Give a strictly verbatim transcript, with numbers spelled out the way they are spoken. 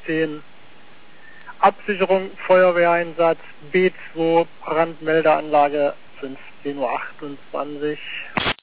zehn. Absicherung, Feuerwehreinsatz, B zwei, Brandmeldeanlage, fünfzehn Uhr achtundzwanzig.